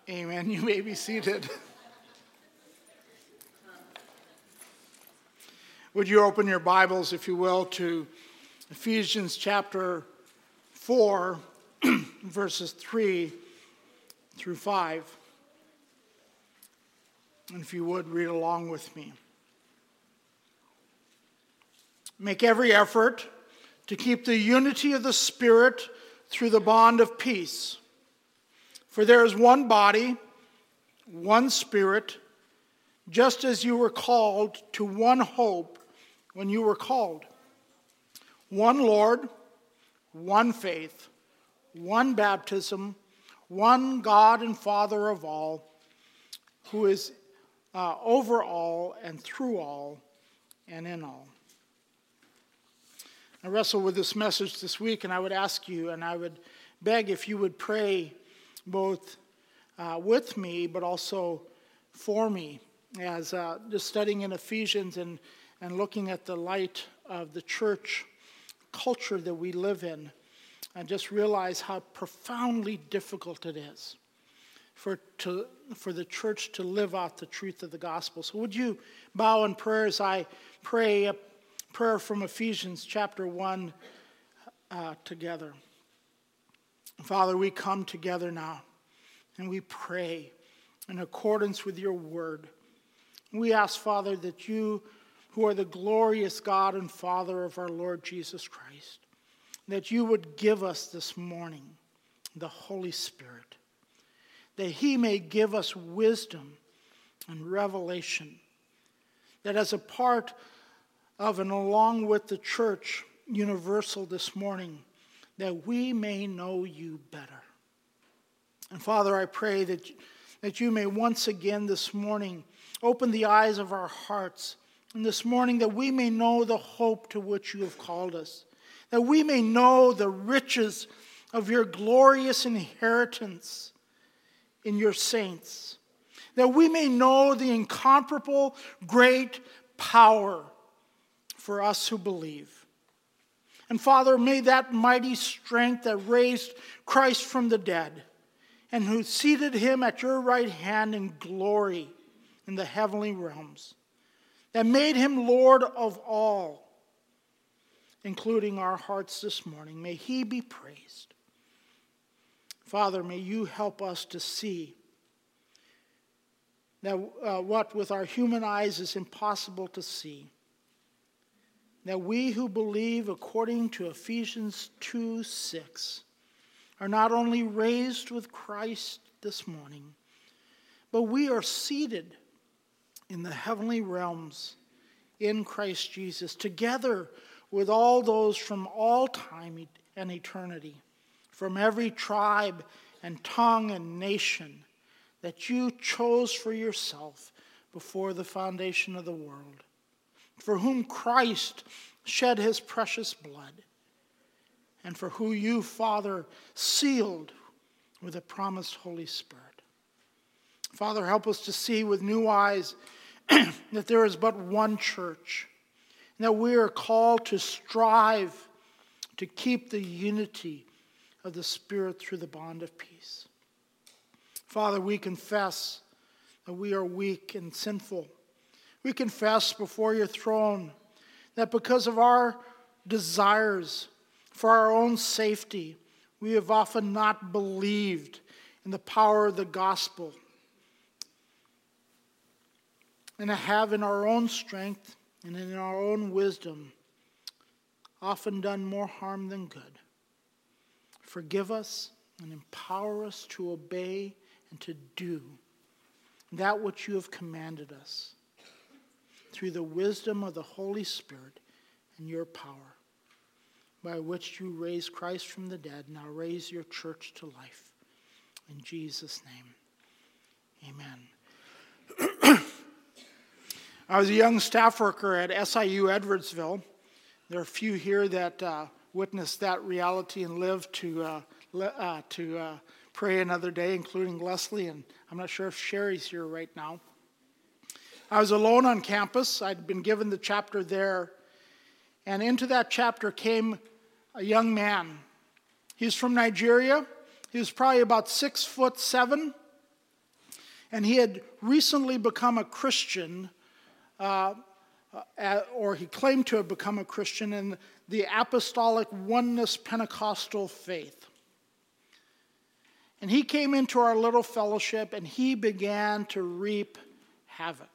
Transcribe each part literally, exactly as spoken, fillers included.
Amen. You may be seated. Would you open your Bibles, if you will, to Ephesians chapter four, verses three through five. And if you would, read along with me. Make every effort to keep the unity of the Spirit through the bond of peace. For there is one body, one Spirit, just as you were called to one hope when you were called. One Lord, one faith, one baptism, one God and Father of all, who is uh, over all and through all and in all. I wrestled with this message this week, and I would ask you, and I would beg if you would pray both uh, with me, but also for me, as uh, just studying in Ephesians and, and looking at the light of the church culture that we live in, and just realize how profoundly difficult it is for to for the church to live out the truth of the gospel. So would you bow in prayer as I pray a prayer from Ephesians chapter one uh, together. Father, we come together now and we pray in accordance with your word. We ask, Father, that you, who are the glorious God and Father of our Lord Jesus Christ, that you would give us this morning the Holy Spirit, that he may give us wisdom and revelation, that as a part of and along with the church universal this morning, that we may know you better. And Father, I pray that, that you may once again this morning open the eyes of our hearts, and this morning that we may know the hope to which you have called us, that we may know the riches of your glorious inheritance in your saints, that we may know the incomparable great power for us who believe. And Father, may that mighty strength that raised Christ from the dead and who seated him at your right hand in glory in the heavenly realms, that made him Lord of all, including our hearts this morning, may he be praised. Father, may you help us to see that uh, what with our human eyes is impossible to see, that we who believe according to Ephesians two six are not only raised with Christ this morning, but we are seated in the heavenly realms in Christ Jesus, together with all those from all time and eternity, from every tribe and tongue and nation that you chose for yourself before the foundation of the world, for whom Christ shed his precious blood, and for who you, Father, sealed with the promised Holy Spirit. Father, help us to see with new eyes that there is but one church, and that we are called to strive to keep the unity of the Spirit through the bond of peace. Father, we confess that we are weak and sinful. We confess before your throne that because of our desires for our own safety, we have often not believed in the power of the gospel, and have in our own strength and in our own wisdom often done more harm than good. Forgive us and empower us to obey and to do that which you have commanded us through the wisdom of the Holy Spirit and your power, by which you raised Christ from the dead. Now raise your church to life. In Jesus' name, amen. I was a young staff worker at S I U Edwardsville. There are a few here that uh, witnessed that reality and lived to uh, le- uh, to uh, pray another day, including Leslie, and I'm not sure if Sherry's here right now. I was alone on campus. I'd been given the chapter there, and into that chapter came a young man. He was from Nigeria. He was probably about six foot seven, And he had recently become a Christian, uh, uh, or he claimed to have become a Christian in the Apostolic Oneness Pentecostal faith. And he came into our little fellowship and he began to reap havoc.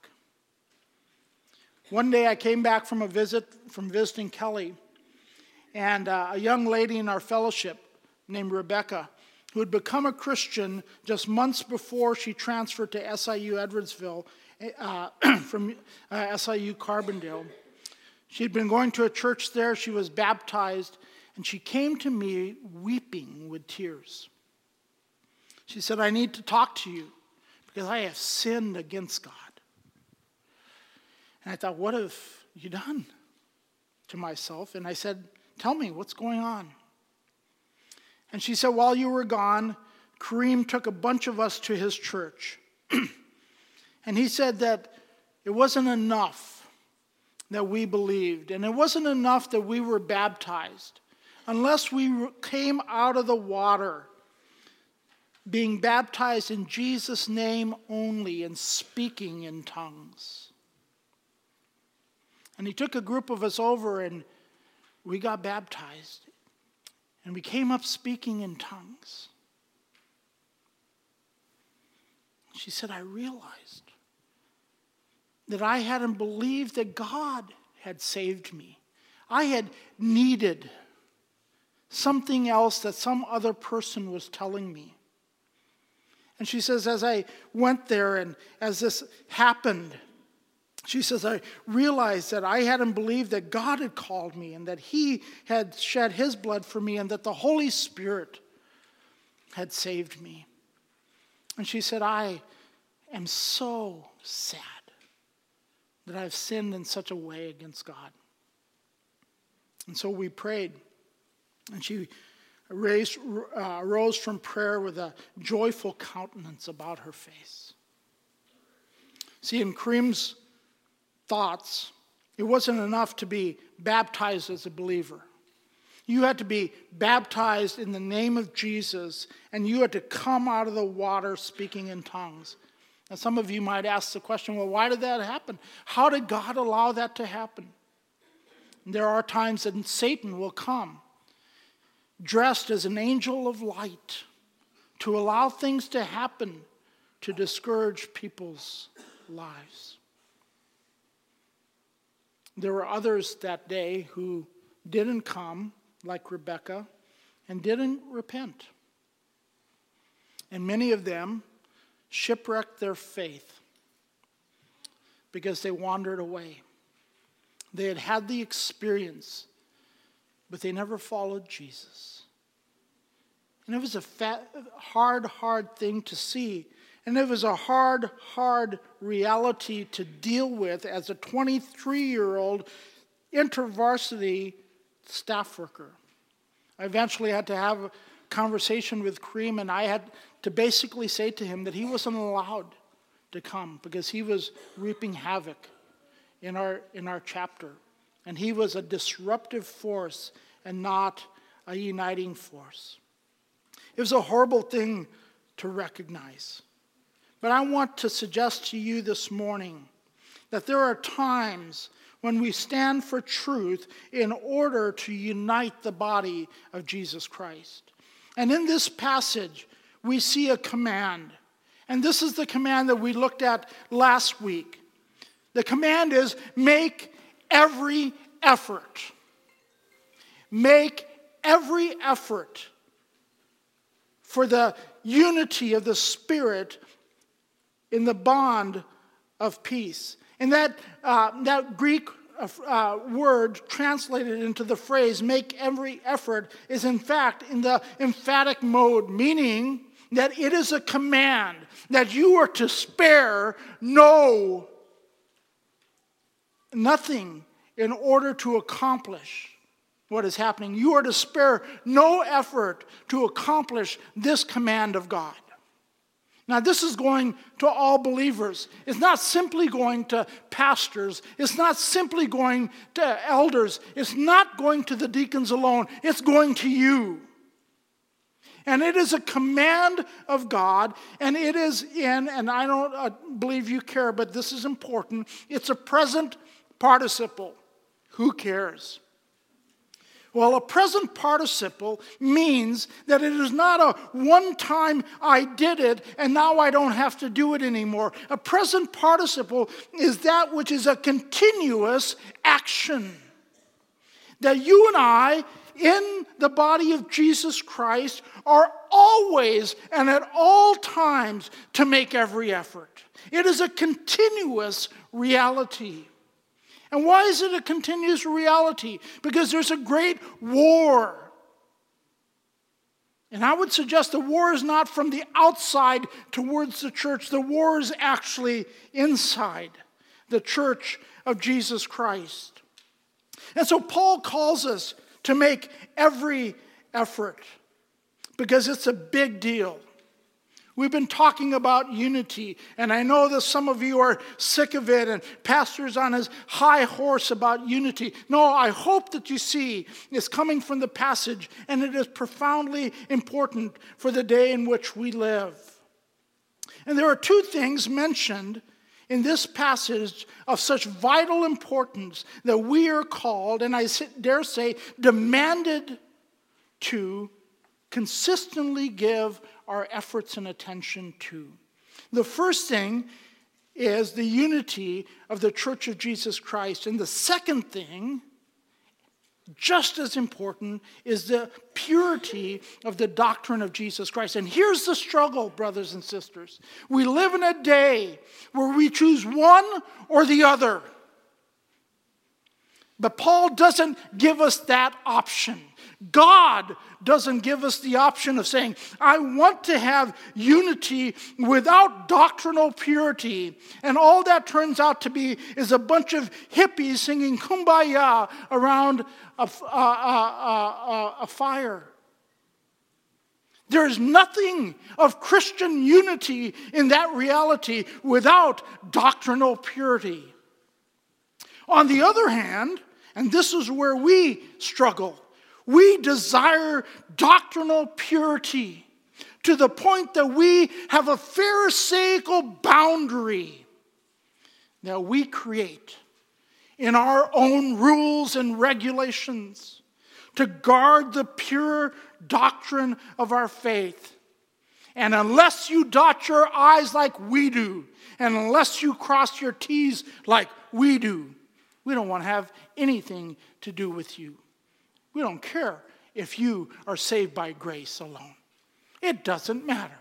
One day I came back from a visit, from visiting Kelly, and uh, a young lady in our fellowship named Rebecca, who had become a Christian just months before she transferred to S I U Edwardsville uh, from uh, S I U Carbondale. She'd been going to a church there, she was baptized, and she came to me weeping with tears. She said, "I need to talk to you because I have sinned against God." And I thought, what have you done? To myself. And I said, "Tell me, what's going on?" And she said, "While you were gone, Kareem took a bunch of us to his church." And he said that it wasn't enough that we believed. And it wasn't enough that we were baptized. Unless we came out of the water, being baptized in Jesus' name only and speaking in tongues. And he took a group of us over and we got baptized. And we came up speaking in tongues. She said, "I realized that I hadn't believed that God had saved me. I had needed something else that some other person was telling me." And she says, as I went there and as this happened, she says, I realized that I hadn't believed that God had called me and that he had shed his blood for me and that the Holy Spirit had saved me. And she said, "I am so sad that I've sinned in such a way against God." And so we prayed. And she raised, uh, rose from prayer with a joyful countenance about her face. See, in Kareem's thoughts, it wasn't enough to be baptized as a believer. You had to be baptized in the name of Jesus, and you had to come out of the water speaking in tongues. Now, some of you might ask the question, well, why did that happen? How did God allow that to happen? And there are times that Satan will come dressed as an angel of light to allow things to happen to discourage people's lives. There were others that day who didn't come, like Rebecca, and didn't repent. And many of them shipwrecked their faith because they wandered away. They had had the experience, but they never followed Jesus. And it was a fat, hard, hard thing to see. And it was a hard, hard reality to deal with as a twenty-three-year-old InterVarsity staff worker. I eventually had to have a conversation with Kareem, and I had to basically say to him that he wasn't allowed to come because he was reaping havoc in our, in our chapter. And he was a disruptive force and not a uniting force. It was a horrible thing to recognize. But I want to suggest to you this morning that there are times when we stand for truth in order to unite the body of Jesus Christ. And in this passage, we see a command. And this is the command that we looked at last week. The command is, make every effort. Make every effort for the unity of the Spirit in the bond of peace. And that, uh, that Greek uh, word translated into the phrase, make every effort, is in fact in the emphatic mode, meaning that it is a command that you are to spare no, nothing in order to accomplish what is happening. You are to spare no effort to accomplish this command of God. Now, this is going to all believers. It's not simply going to pastors. It's not simply going to elders. It's not going to the deacons alone. It's going to you. And it is a command of God, and it is in, and I don't uh, believe you care, but this is important, it's a present participle. Who cares? Well, a present participle means that it is not a one time I did it and now I don't have to do it anymore. A present participle is that which is a continuous action. That you and I, in the body of Jesus Christ, are always and at all times to make every effort. It is a continuous reality. And why is it a continuous reality? Because there's a great war. And I would suggest the war is not from the outside towards the church. The war is actually inside the church of Jesus Christ. And so Paul calls us to make every effort because it's a big deal. We've been talking about unity, and I know that some of you are sick of it, and pastor's on his high horse about unity. No, I hope that you see it's coming from the passage, and it is profoundly important for the day in which we live. And there are two things mentioned in this passage of such vital importance that we are called, and I dare say, demanded to consistently give our efforts and attention to. The first thing is the unity of the Church of Jesus Christ. And the second thing, just as important, is the purity of the doctrine of Jesus Christ. And here's the struggle, brothers and sisters. We live in a day where we choose one or the other. But Paul doesn't give us that option. God doesn't give us the option of saying, I want to have unity without doctrinal purity. And all that turns out to be is a bunch of hippies singing Kumbaya around a, a, a, a, a fire. There's nothing of Christian unity in that reality without doctrinal purity. On the other hand, and this is where we struggle, we desire doctrinal purity to the point that we have a pharisaical boundary that we create in our own rules and regulations to guard the pure doctrine of our faith. And unless you dot your I's like we do, and unless you cross your T's like we do, we don't want to have anything to do with you. We don't care if you are saved by grace alone. It doesn't matter.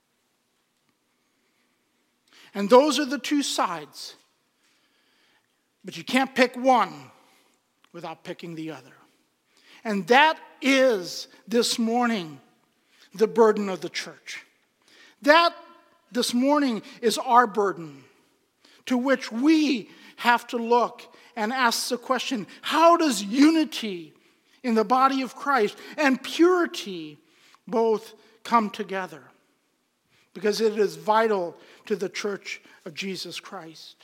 And those are the two sides. But you can't pick one without picking the other. And that is, this morning, the burden of the church. That, this morning, is our burden, to which we have to look and ask the question, how does unity in the body of Christ and purity both come together? Because it is vital to the church of Jesus Christ.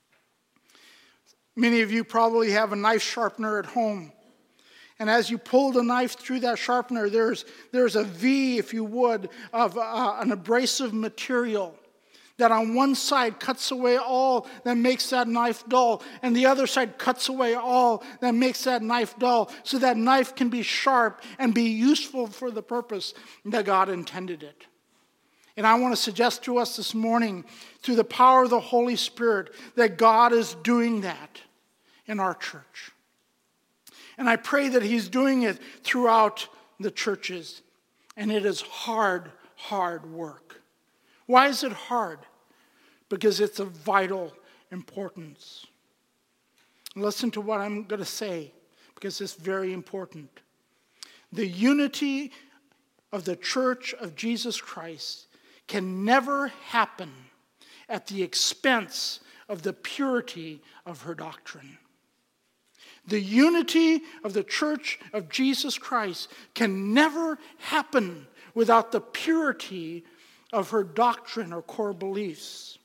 Many of you probably have a knife sharpener at home. And as you pull the knife through that sharpener, there's, there's a V, if you would, of uh, an abrasive material that on one side cuts away all that makes that knife dull, and the other side cuts away all that makes that knife dull, so that knife can be sharp and be useful for the purpose that God intended it. And I want to suggest to us this morning, through the power of the Holy Spirit, that God is doing that in our church. And I pray that He's doing it throughout the churches. And it is hard, hard work. Why is it hard? Because it's of vital importance. Listen to what I'm going to say, because it's very important. The unity of the church of Jesus Christ can never happen at the expense of the purity of her doctrine. The unity of the church of Jesus Christ can never happen without the purity of her doctrine or core beliefs.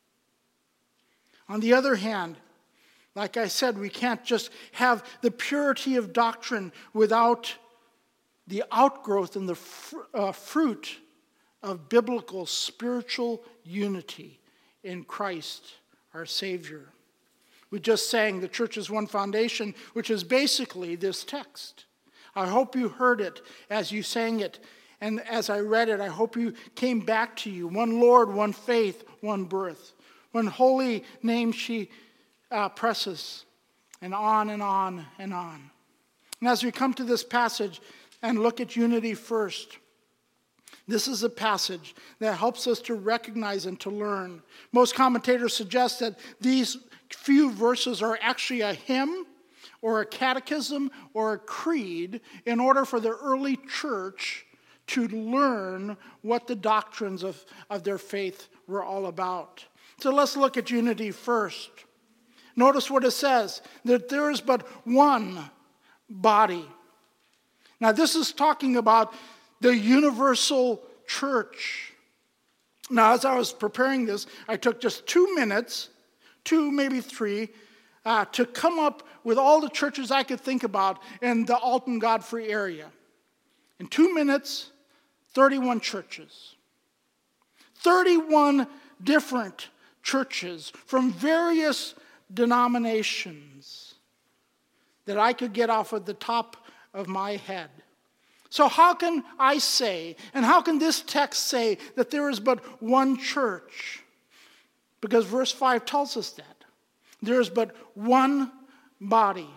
On the other hand, like I said, we can't just have the purity of doctrine without the outgrowth and the fr- uh, fruit of biblical spiritual unity in Christ, our Savior. We just sang the church is one foundation, which is basically this text. I hope you heard it as you sang it. And as I read it, I hope you came back to you. One Lord, one faith, one birth. One holy name she uh, presses. And on and on and on. And as we come to this passage and look at unity first, this is a passage that helps us to recognize and to learn. Most commentators suggest that these few verses are actually a hymn or a catechism or a creed in order for the early church to learn what the doctrines of, of their faith were all about. So let's look at unity first. Notice what it says, that there is but one body. Now this is talking about the universal church. Now as I was preparing this, I took just two minutes, two, maybe three, uh, to come up with all the churches I could think about in the Alton Godfrey area. In two minutes, thirty-one churches. thirty-one different churches from various denominations that I could get off of the top of my head. So how can I say, and how can this text say that there is but one church? Because verse five tells us that. There is but one body.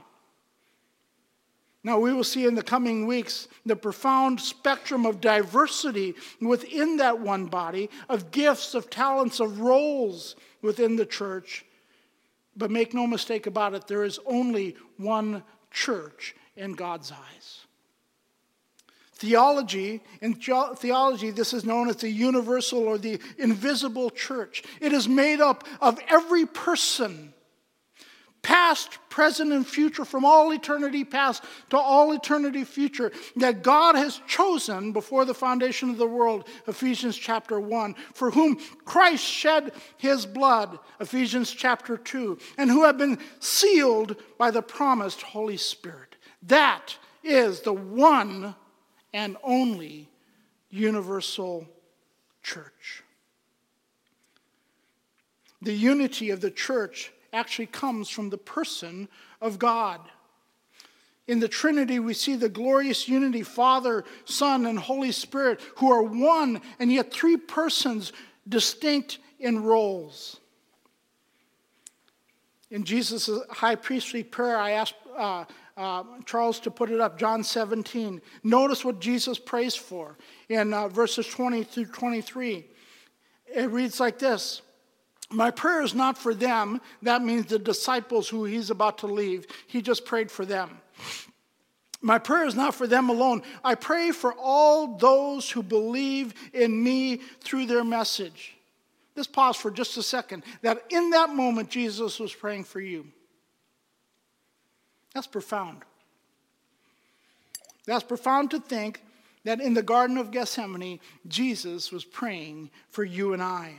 Now we will see in the coming weeks the profound spectrum of diversity within that one body, of gifts, of talents, of roles within the church. But make no mistake about it, there is only one church in God's eyes. Theology, in theology, this is known as the universal or the invisible church. It is made up of every person, past, present, and future, from all eternity past to all eternity future, that God has chosen before the foundation of the world, Ephesians chapter one, for whom Christ shed his blood, Ephesians chapter two, and who have been sealed by the promised Holy Spirit. That is the one and only universal church. The unity of the church actually comes from the person of God. In the Trinity, we see the glorious unity, Father, Son, and Holy Spirit, who are one and yet three persons distinct in roles. In Jesus' high priestly prayer, I asked uh, uh, Charles to put it up, John seventeen. Notice what Jesus prays for in uh, verses twenty through twenty-three. It reads like this. My prayer is not for them. That means the disciples who he's about to leave. He just prayed for them. My prayer is not for them alone. I pray for all those who believe in me through their message. Just pause for just a second. That in that moment, Jesus was praying for you. That's profound. That's profound to think that in the Garden of Gethsemane, Jesus was praying for you and I.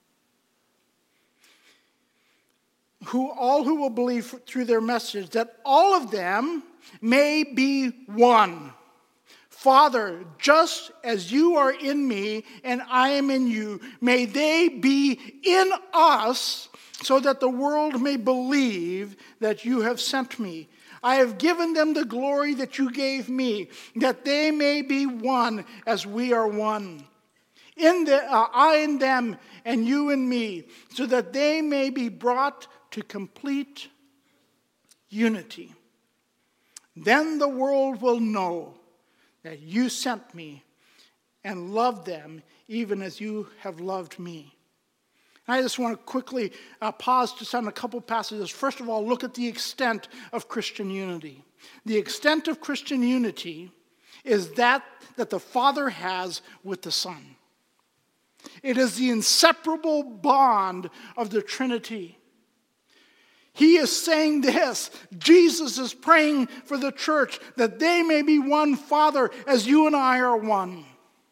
Who all who will believe through their message, that all of them may be one. Father, just as you are in me and I am in you, may they be in us, so that the world may believe that you have sent me. I have given them the glory that you gave me, that they may be one as we are one. In the, uh, I in them and you in me, so that they may be brought to complete unity. Then the world will know that you sent me and loved them even as you have loved me. And I just want to quickly uh, pause just on a couple passages. First of all, look at the extent of Christian unity. The extent of Christian unity is that that the Father has with the Son. It is the inseparable bond of the Trinity. He is saying this. Jesus is praying for the church that they may be one, Father, as you and I are one.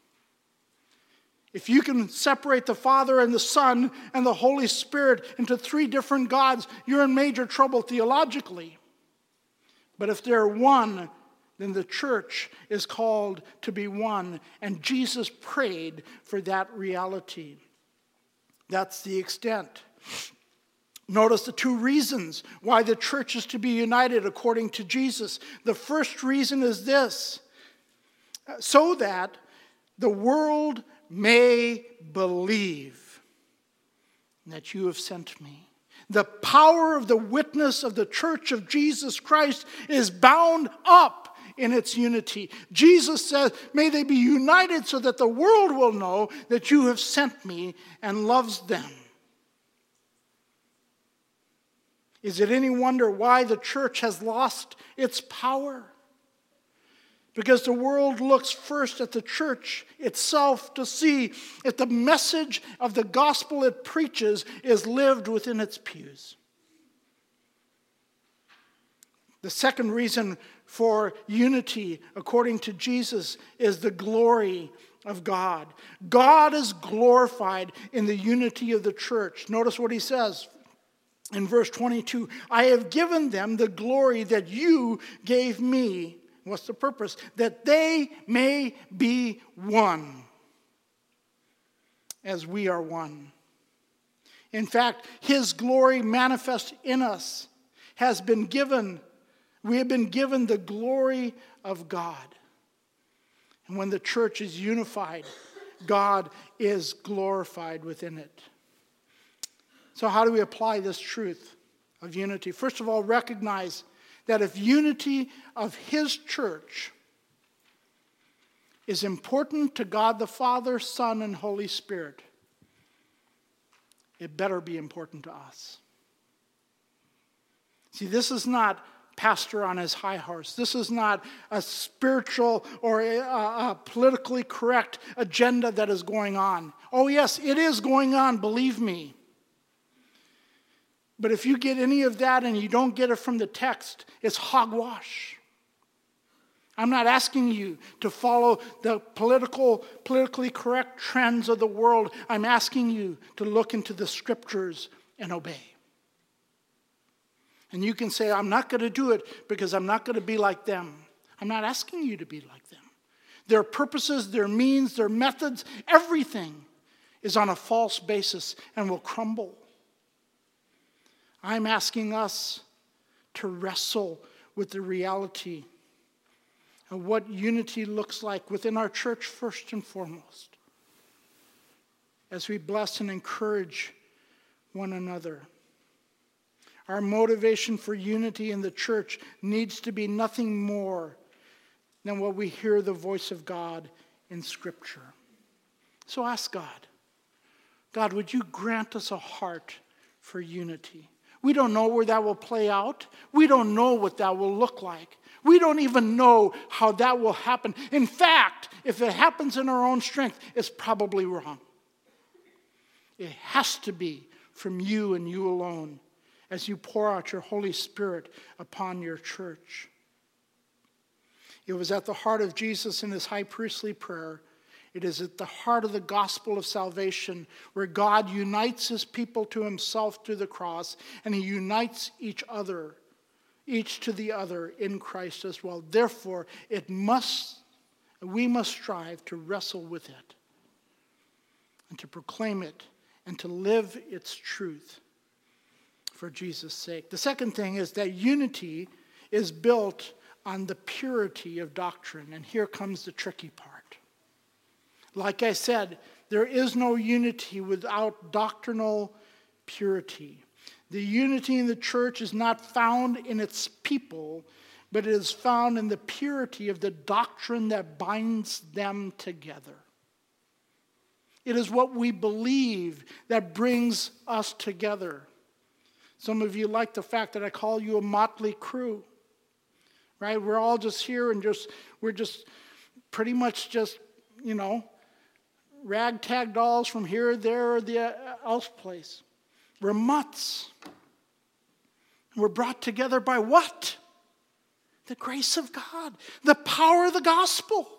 If you can separate the Father and the Son and the Holy Spirit into three different gods, you're in major trouble theologically. But if they're one, then the church is called to be one, and Jesus prayed for that reality. That's the extent. Notice the two reasons why the church is to be united according to Jesus. The first reason is this: so that the world may believe that you have sent me. The power of the witness of the church of Jesus Christ is bound up in its unity. Jesus says, may they be united so that the world will know that you have sent me and loves them. Is it any wonder why the church has lost its power? Because the world looks first at the church itself to see if the message of the gospel it preaches is lived within its pews. The second reason for unity, according to Jesus, is the glory of God. God is glorified in the unity of the church. Notice what he says in verse twenty-two. I have given them the glory that you gave me. What's the purpose? That they may be one, as we are one. In fact, his glory manifest in us has been given. We have been given the glory of God. And when the church is unified, God is glorified within it. So how do we apply this truth of unity? First of all, recognize that if unity of his church is important to God the Father, Son, and Holy Spirit, it better be important to us. See, this is not pastor on his high horse. This is not a spiritual or a, a politically correct agenda that is going on. Oh yes, it is going on, believe me. But if you get any of that and you don't get it from the text, it's hogwash. I'm not asking you to follow the political, politically correct trends of the world. I'm asking you to look into the scriptures and obey. And you can say, I'm not going to do it because I'm not going to be like them. I'm not asking you to be like them. Their purposes, their means, their methods, everything is on a false basis and will crumble. I'm asking us to wrestle with the reality of what unity looks like within our church first and foremost, as we bless and encourage one another. Our motivation for unity in the church needs to be nothing more than what we hear the voice of God in Scripture. So ask God, God, would you grant us a heart for unity? We don't know where that will play out. We don't know what that will look like. We don't even know how that will happen. In fact, if it happens in our own strength, it's probably wrong. It has to be from you and you alone as you pour out your Holy Spirit upon your church. It was at the heart of Jesus in his high priestly prayer. It is at the heart of the gospel of salvation where God unites his people to himself through the cross, and he unites each other, each to the other in Christ as well. Therefore, it must, we must strive to wrestle with it and to proclaim it and to live its truth for Jesus' sake. The second thing is that unity is built on the purity of doctrine, and here comes the tricky part. Like I said, there is no unity without doctrinal purity. The unity in the church is not found in its people, but it is found in the purity of the doctrine that binds them together. It is what we believe that brings us together. Some of you like the fact that I call you a motley crew, right? We're all just here and just, we're just pretty much just, you know, ragtag dolls from here, there, or the else place. We're mutts. We're brought together by what? The grace of God, the power of the gospel.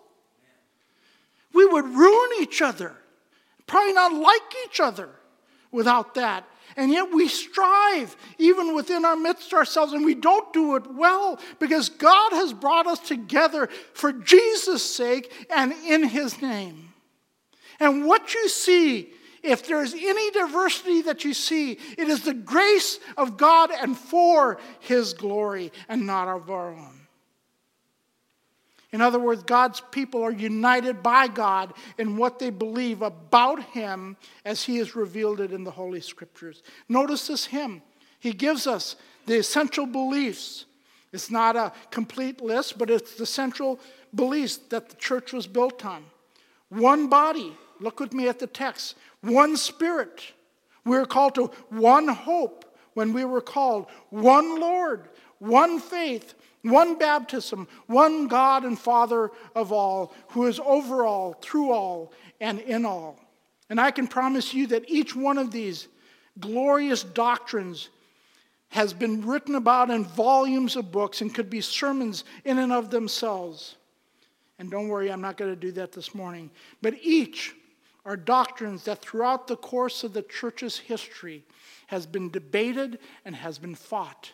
We would ruin each other, probably not like each other without that. And yet we strive, even within our midst ourselves, and we don't do it well because God has brought us together for Jesus' sake and in his name. And what you see, if there's any diversity that you see, it is the grace of God and for his glory and not of our own. In other words, God's people are united by God in what they believe about him as he has revealed it in the Holy Scriptures. Notice this hymn. He gives us the essential beliefs. It's not a complete list, but it's the central beliefs that the church was built on. One body. Look with me at the text. One Spirit. We are called to one hope when we were called. One Lord. One faith. One baptism, one God and Father of all, who is over all, through all, and in all. And I can promise you that each one of these glorious doctrines has been written about in volumes of books and could be sermons in and of themselves. And don't worry, I'm not going to do that this morning. But each are doctrines that throughout the course of the church's history has been debated and has been fought.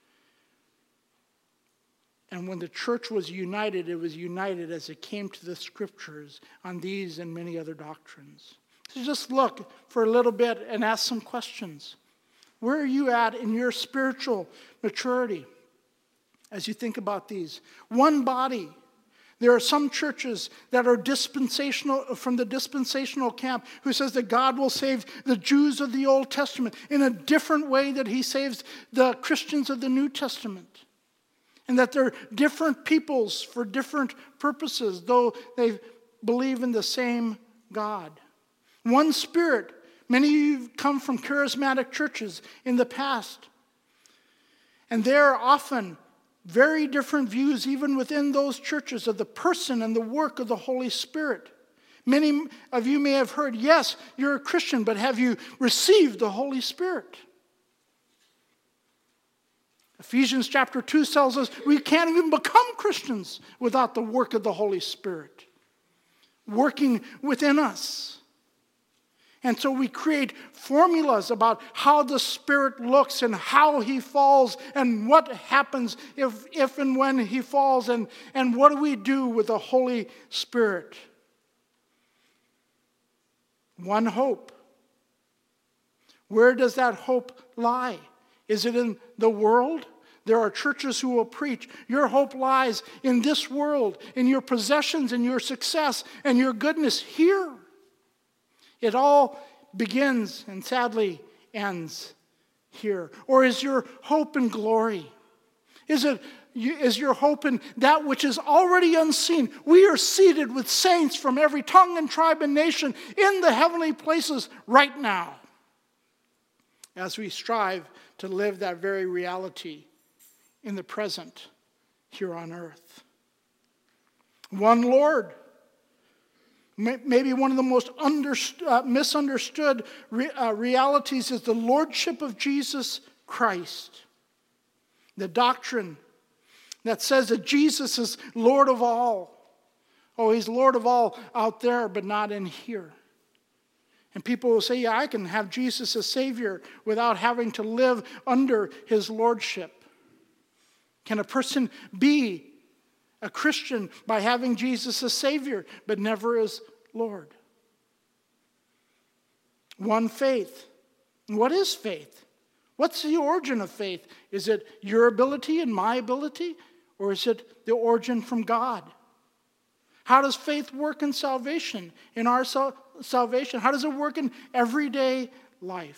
And when the church was united, it was united as it came to the Scriptures on these and many other doctrines. So just look for a little bit and ask some questions. Where are you at in your spiritual maturity as you think about these? One body. There are some churches that are dispensational, from the dispensational camp, who says that God will save the Jews of the Old Testament in a different way that he saves the Christians of the New Testament. And that they're different peoples for different purposes, though they believe in the same God. One Spirit. Many of you come from charismatic churches in the past. And there are often very different views, even within those churches, of the person and the work of the Holy Spirit. Many of you may have heard, yes, you're a Christian, but have you received the Holy Spirit? Ephesians chapter two tells us we can't even become Christians without the work of the Holy Spirit working within us. And so we create formulas about how the Spirit looks and how he falls and what happens if, if and when he falls, and, and what do we do with the Holy Spirit. One hope. Where does that hope lie? Is it in the world? There are churches who will preach, your hope lies in this world, in your possessions, in your success, and your goodness here. It all begins and sadly ends here. Or is your hope in glory? Is it is your hope in that which is already unseen? We are seated with saints from every tongue and tribe and nation in the heavenly places right now, as we strive to live that very reality in the present here on earth. One Lord. Maybe one of the most understood, uh, misunderstood re- uh, realities is the lordship of Jesus Christ. The doctrine that says that Jesus is Lord of all. Oh, he's Lord of all out there, but not in here. And people will say, yeah, I can have Jesus as Savior without having to live under his lordship. Can a person be a Christian by having Jesus as Savior, but never as Lord? One faith. What is faith? What's the origin of faith? Is it your ability and my ability? Or is it the origin from God? How does faith work in salvation, in our sal- salvation? How does it work in everyday life?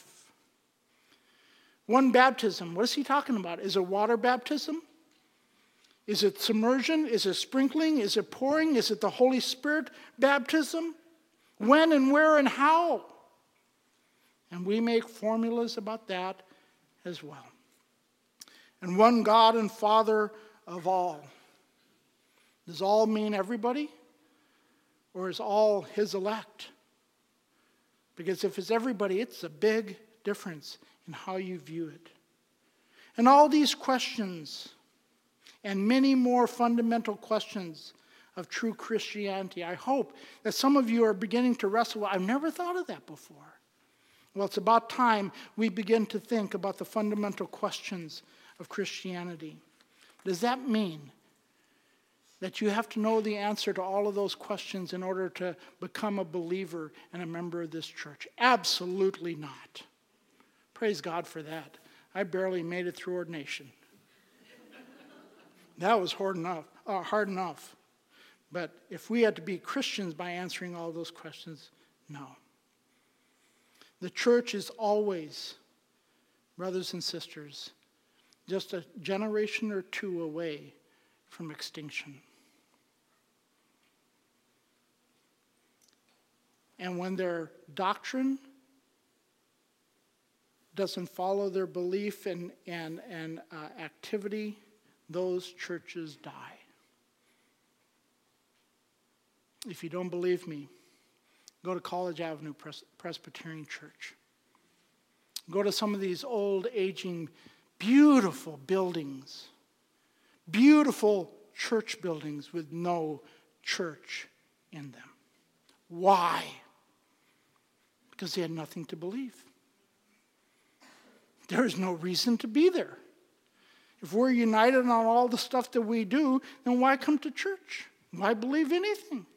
One baptism. What is he talking about? Is it water baptism? Is it submersion? Is it sprinkling? Is it pouring? Is it the Holy Spirit baptism? When and where and how? And we make formulas about that as well. And one God and Father of all. Does all mean everybody? Or is all his elect? Because if it's everybody, it's a big difference in how you view it. And all these questions and many more fundamental questions of true Christianity, I hope that some of you are beginning to wrestle with. I've never thought of that before. Well, it's about time we begin to think about the fundamental questions of Christianity. Does that mean that you have to know the answer to all of those questions in order to become a believer and a member of this church? Absolutely not. Praise God for that. I barely made it through ordination. That was hard enough, uh, hard enough. But if we had to be Christians by answering all those questions, no. The church is always, brothers and sisters, just a generation or two away from extinction. And when their doctrine doesn't follow their belief and, and, and uh, activity, those churches die. If you don't believe me, go to College Avenue Pres- Presbyterian Church. Go to some of these old, aging, beautiful buildings. Beautiful church buildings with no church in them. Why? Because they had nothing to believe. There is no reason to be there. If we're united on all the stuff that we do, then why come to church? Why believe anything?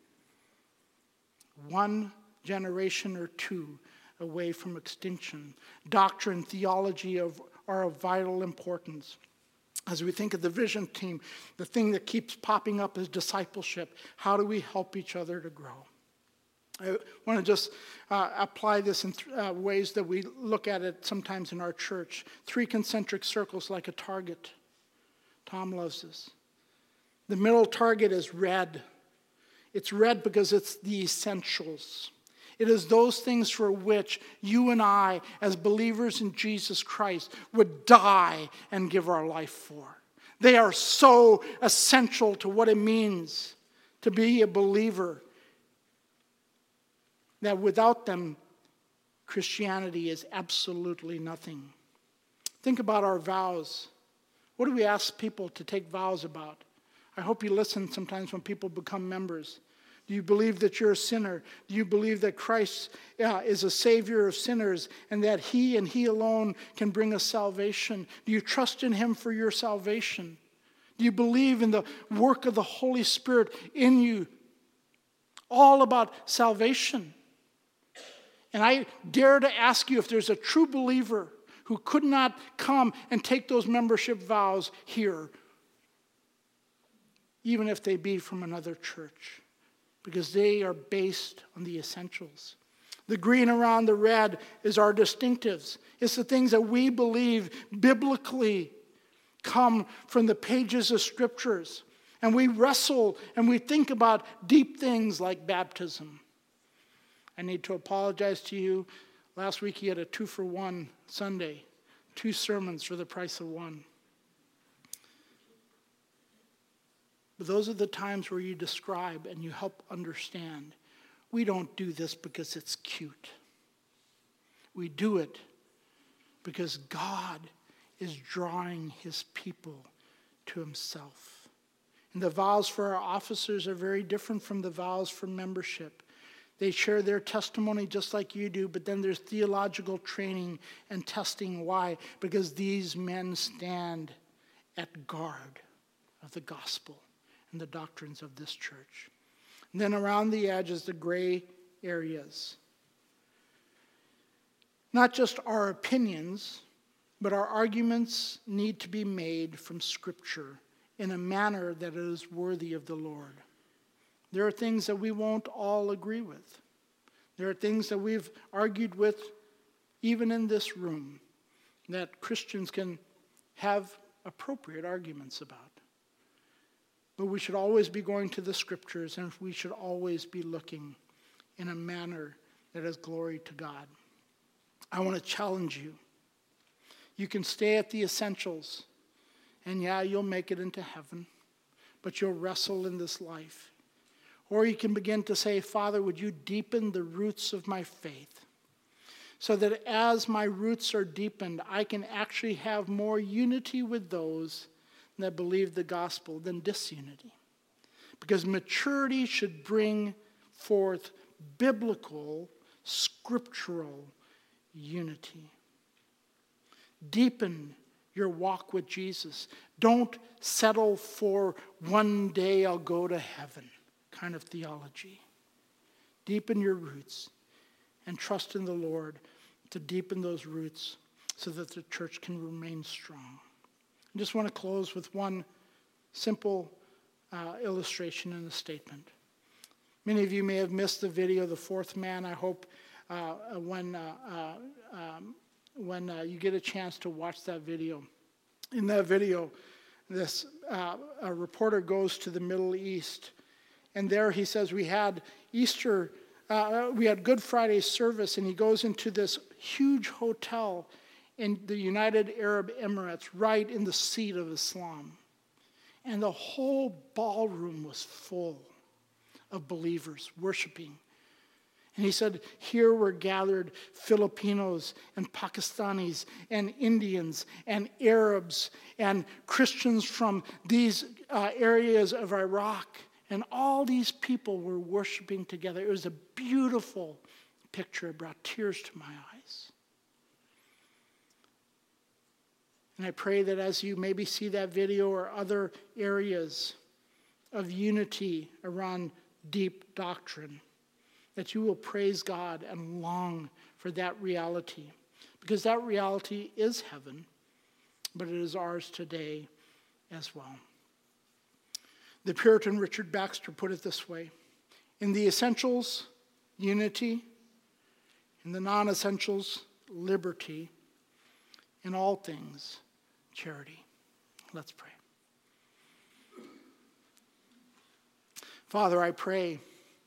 One generation or two away from extinction. Doctrine, theology of, are of vital importance. As we think of the vision team, the thing that keeps popping up is discipleship. How do we help each other to grow? I want to just uh, apply this in th- uh, ways that we look at it sometimes in our church. Three concentric circles like a target. Tom loves this. The middle target is red. It's red because it's the essentials. It is those things for which you and I, as believers in Jesus Christ, would die and give our life for. They are so essential to what it means to be a believer that without them, Christianity is absolutely nothing. Think about our vows. What do we ask people to take vows about? I hope you listen sometimes when people become members. Do you believe that you're a sinner? Do you believe that Christ uh, is a savior of sinners and that he and he alone can bring us salvation? Do you trust in him for your salvation? Do you believe in the work of the Holy Spirit in you? All about salvation. And I dare to ask you, if there's a true believer who could not come and take those membership vows here, even if they be from another church, because they are based on the essentials. The green around the red is our distinctives. It's the things that we believe biblically come from the pages of scriptures. And we wrestle and we think about deep things like baptism. I need to apologize to you. Last week you had a two-for-one Sunday. Two sermons for the price of one. But those are the times where you describe and you help understand. We don't do this because it's cute. We do it because God is drawing his people to himself. And the vows for our officers are very different from the vows for membership. They share their testimony just like you do, but then there's theological training and testing. Why? Because these men stand at guard of the gospel and the doctrines of this church. And then around the edge is the gray areas. Not just our opinions, but our arguments need to be made from Scripture in a manner that is worthy of the Lord. There are things that we won't all agree with. There are things that we've argued with even in this room that Christians can have appropriate arguments about. But we should always be going to the Scriptures, and we should always be looking in a manner that is glory to God. I want to challenge you. You can stay at the essentials, and yeah, you'll make it into heaven, but you'll wrestle in this life. Or you can begin to say, Father, would you deepen the roots of my faith so that as my roots are deepened, I can actually have more unity with those that believe the gospel than disunity. Because maturity should bring forth biblical, scriptural unity. Deepen your walk with Jesus. Don't settle for one day I'll go to heaven kind of theology. Deepen your roots and trust in the Lord to deepen those roots so that the church can remain strong. I just want to close with one simple uh, illustration and a statement. Many of you may have missed the video, The Fourth Man. I hope uh, when, uh, uh, um, when uh, you get a chance to watch that video. In that video, this uh, a reporter goes to the Middle East, and there he says, we had Easter, uh, we had Good Friday service, and he goes into this huge hotel in the United Arab Emirates, right in the seat of Islam. And the whole ballroom was full of believers worshiping. And he said, here were gathered Filipinos and Pakistanis and Indians and Arabs and Christians from these uh, areas of Iraq. And all these people were worshiping together. It was a beautiful picture. It brought tears to my eyes. And I pray that as you maybe see that video or other areas of unity around deep doctrine, that you will praise God and long for that reality. Because that reality is heaven, but it is ours today as well. The Puritan Richard Baxter put it this way: in the essentials, unity; in the non-essentials, liberty; in all things, charity. Let's pray. Father, I pray,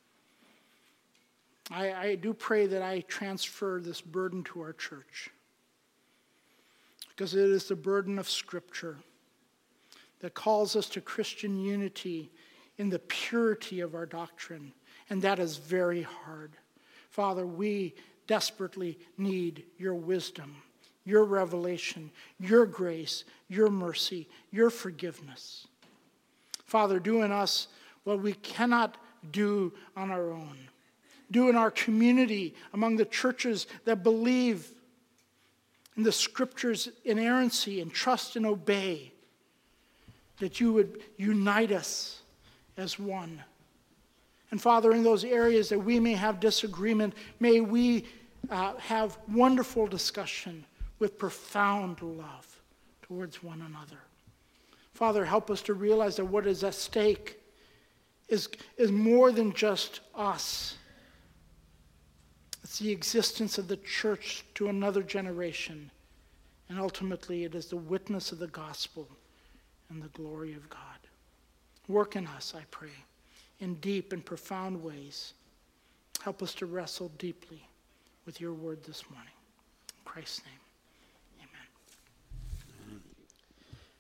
I, I do pray that I transfer this burden to our church, because it is the burden of Scripture that calls us to Christian unity in the purity of our doctrine, and that is very hard. Father, we desperately need your wisdom, your revelation, your grace, your mercy, your forgiveness. Father, do in us what we cannot do on our own. Do in our community, among the churches that believe in the Scriptures' inerrancy and trust and obey, that you would unite us as one. And Father, in those areas that we may have disagreement, may we uh, have wonderful discussion with profound love towards one another. Father, help us to realize that what is at stake is, is more than just us. It's the existence of the church to another generation. And ultimately, it is the witness of the gospel and the glory of God. Work in us, I pray, in deep and profound ways. Help us to wrestle deeply with your word this morning. In Christ's name.